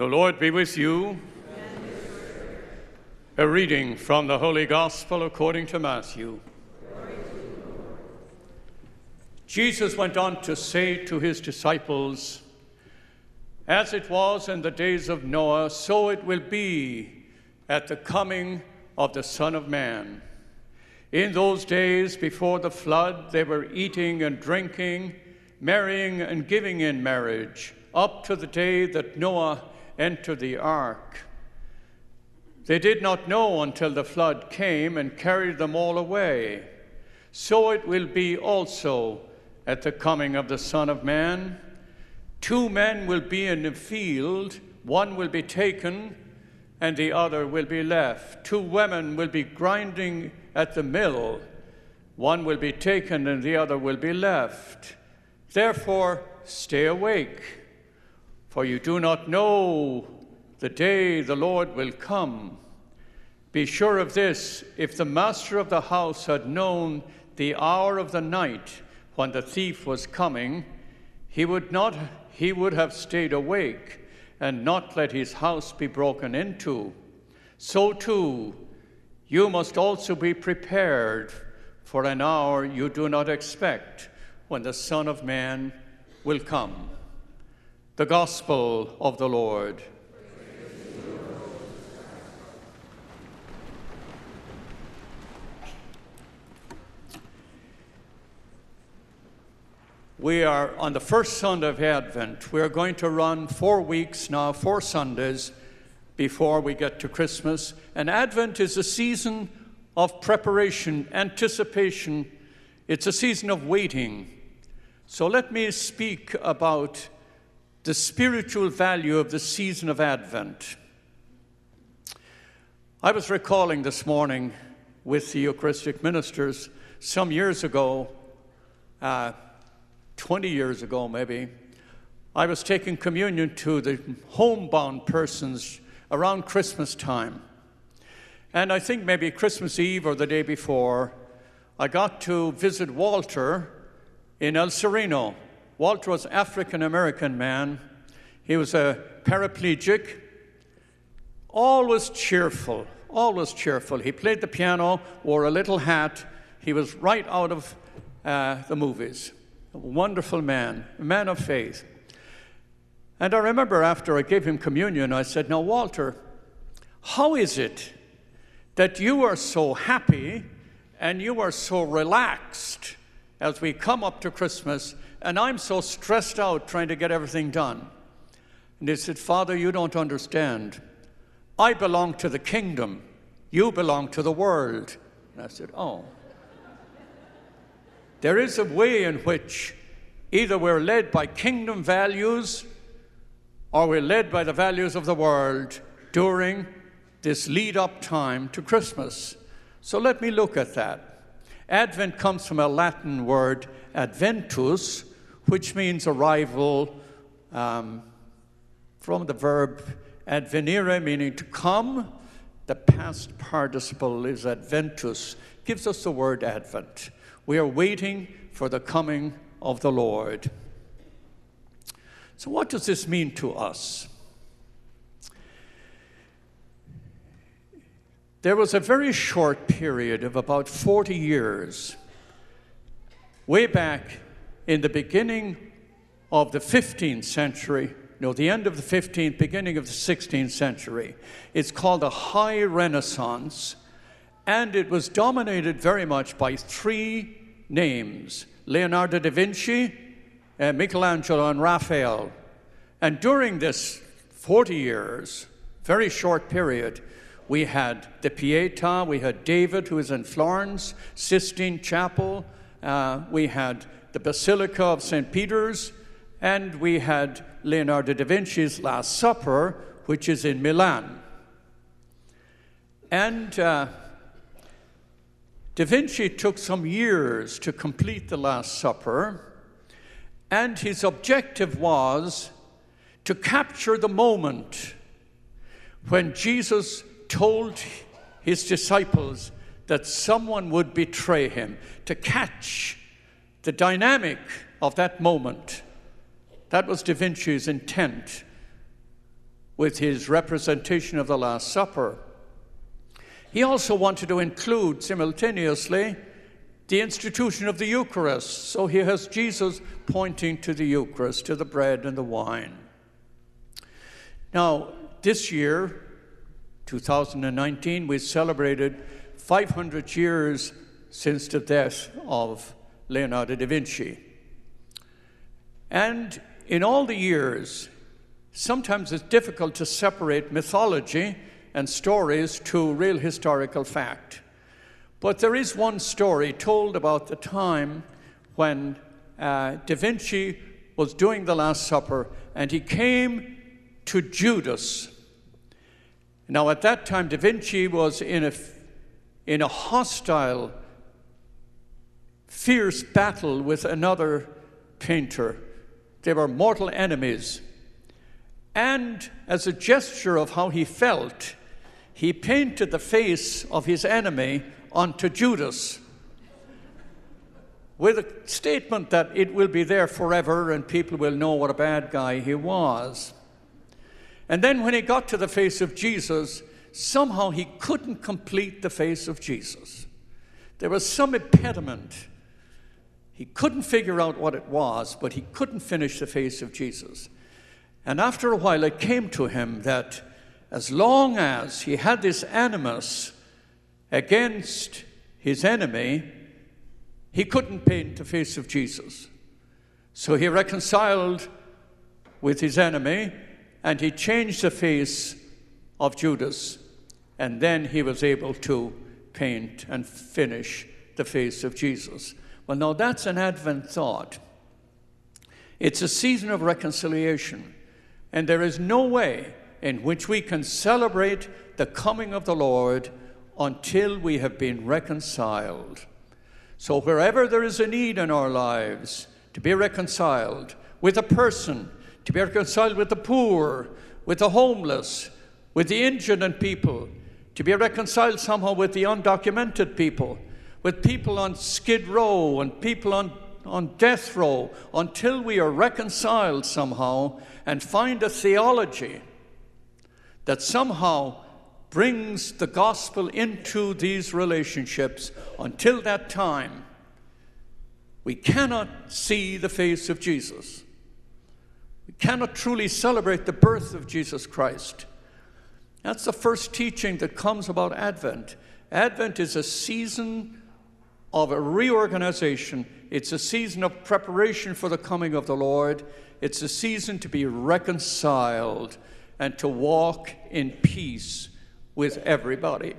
The Lord be with you. A reading from the Holy Gospel according to Matthew. Jesus went on to say to his disciples, "As it was in the days of Noah, so it will be at the coming of the Son of Man. In those days before the flood, they were eating and drinking, marrying and giving in marriage, up to the day that Noah entered the ark. They did not know until the flood came and carried them all away. So it will be also at the coming of the Son of Man. 2 men will be in the field, one will be taken and the other will be left. 2 women will be grinding at the mill, one will be taken and the other will be left. Therefore, stay awake, for you do not know the day the Lord will come. Be sure of this, if the master of the house had known the hour of the night when the thief was coming, he would have stayed awake and not let his house be broken into. So too, you must also be prepared for an hour you do not expect, when the Son of Man will come." The Gospel of the Lord. We are on the first Sunday of Advent. We are going to run 4 weeks now, 4 Sundays before we get to Christmas. And Advent is a season of preparation, anticipation. It's a season of waiting. So let me speak about the spiritual value of the season of Advent. I was recalling this morning with the Eucharistic ministers some years ago, 20 years ago maybe, I was taking communion to the homebound persons around Christmas time. And I think maybe Christmas Eve or the day before, I got to visit Walter in El Sereno. Walter was an African-American man. He was a paraplegic, always cheerful, always cheerful. He played the piano, wore a little hat. He was right out of the movies. A wonderful man, a man of faith. And I remember after I gave him communion, I said, "Now, Walter, how is it that you are so happy and you are so relaxed as we come up to Christmas, and I'm so stressed out trying to get everything done?" And he said, "Father, you don't understand. I belong to the kingdom. You belong to the world." And I said, "Oh." There is a way in which either we're led by kingdom values or we're led by the values of the world during this lead-up time to Christmas. So let me look at that. Advent comes from a Latin word, adventus, which means arrival, from the verb advenire, meaning to come. The past participle is adventus, gives us the word Advent. We are waiting for the coming of the Lord. So what does this mean to us? There was a very short period of about 40 years, way back in the beginning of the 15th century, the end of the 15th, beginning of the 16th century. It's called the High Renaissance, and it was dominated very much by 3 names: Leonardo da Vinci, Michelangelo, and Raphael. And during this 40 years, very short period, we had the Pietà, we had David, who is in Florence, Sistine Chapel, we had the Basilica of St. Peter's, and we had Leonardo da Vinci's Last Supper, which is in Milan. And Da Vinci took some years to complete the Last Supper, and his objective was to capture the moment when Jesus told his disciples that someone would betray him, to catch the dynamic of that moment. That was Da Vinci's intent with his representation of the Last Supper. He also wanted to include simultaneously the institution of the Eucharist. So he has Jesus pointing to the Eucharist, to the bread and the wine. Now, this year, 2019, we celebrated 500 years since the death of Leonardo da Vinci. And in all the years, sometimes it's difficult to separate mythology and stories to real historical fact. But there is one story told about the time when Da Vinci was doing the Last Supper, and he came to Judas. Now, at that time, Da Vinci was in a hostile, fierce battle with another painter. They were mortal enemies. And as a gesture of how he felt, he painted the face of his enemy onto Judas with a statement that it will be there forever and people will know what a bad guy he was. And then when he got to the face of Jesus, somehow he couldn't complete the face of Jesus. There was some impediment. He couldn't figure out what it was, but he couldn't finish the face of Jesus. And after a while, it came to him that as long as he had this animus against his enemy, he couldn't paint the face of Jesus. So he reconciled with his enemy, and he changed the face of Judas, and then he was able to paint and finish the face of Jesus. Well, now that's an Advent thought. It's a season of reconciliation, and there is no way in which we can celebrate the coming of the Lord until we have been reconciled. So wherever there is a need in our lives to be reconciled with a person, to be reconciled with the poor, with the homeless, with the indigent people, to be reconciled somehow with the undocumented people, with people on Skid Row and people on death row, until we are reconciled somehow and find a theology that somehow brings the gospel into these relationships. Until that time, we cannot see the face of Jesus. We cannot truly celebrate the birth of Jesus Christ. That's the first teaching that comes about Advent. Advent is a season of a reorganization. It's a season of preparation for the coming of the Lord. It's a season to be reconciled and to walk in peace with everybody.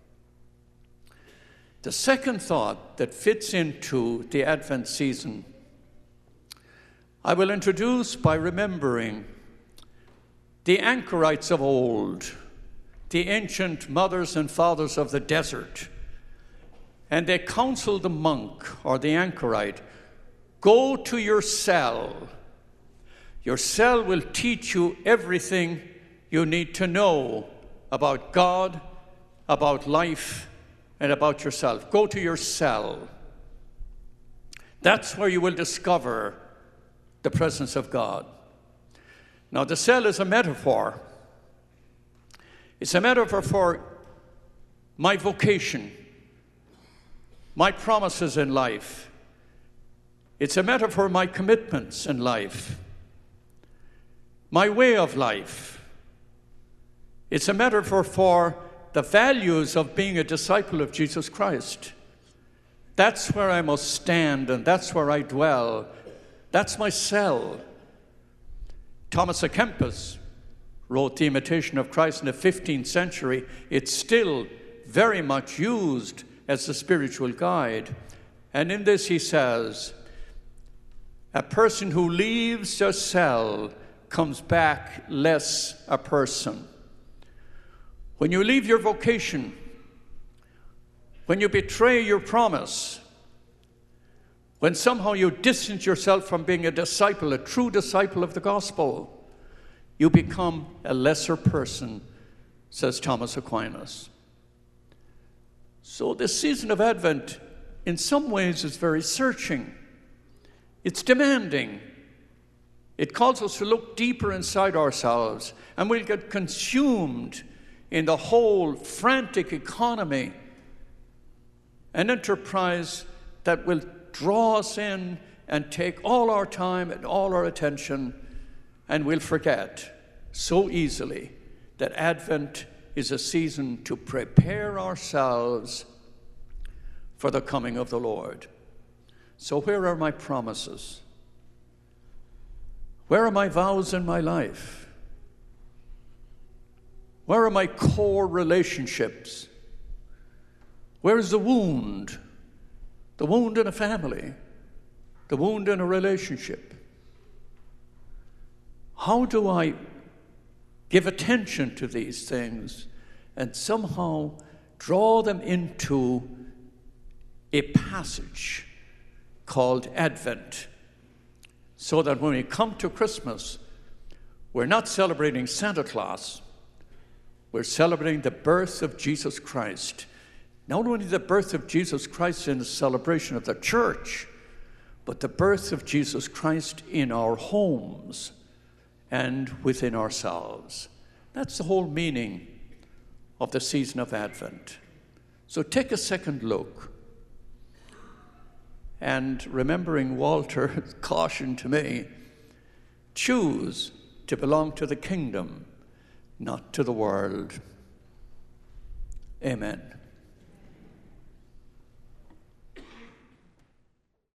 The second thought that fits into the Advent season, I will introduce by remembering the anchorites of old, the ancient mothers and fathers of the desert. And they counseled the monk or the anchorite, go to your cell. Your cell will teach you everything you need to know about God, about life, and about yourself. Go to your cell. That's where you will discover the presence of God. Now, the cell is a metaphor. It's a metaphor for my vocation, my promises in life. It's a metaphor for my commitments in life, my way of life. It's a metaphor for the values of being a disciple of Jesus Christ. That's where I must stand, and that's where I dwell. That's my cell. Thomas à Kempis wrote The Imitation of Christ in the 15th century. It's still very much used as a spiritual guide. And in this he says, a person who leaves a cell comes back less a person. When you leave your vocation, when you betray your promise, when somehow you distance yourself from being a disciple, a true disciple of the gospel, you become a lesser person, says Thomas Aquinas. So this season of Advent, in some ways, is very searching. It's demanding. It calls us to look deeper inside ourselves, and we'll get consumed in the whole frantic economy, an enterprise that will draw us in and take all our time and all our attention, and we'll forget so easily that Advent is a season to prepare ourselves for the coming of the Lord. So where are my promises? Where are my vows in my life? Where are my core relationships? Where is the wound? The wound in a family, the wound in a relationship. How do I give attention to these things and somehow draw them into a passage called Advent, so that when we come to Christmas, we're not celebrating Santa Claus, we're celebrating the birth of Jesus Christ. Not only the birth of Jesus Christ in the celebration of the church, but the birth of Jesus Christ in our homes and within ourselves. That's the whole meaning of the season of Advent. So take a second look. And remembering Walter's caution to me, choose to belong to the kingdom, not to the world. Amen.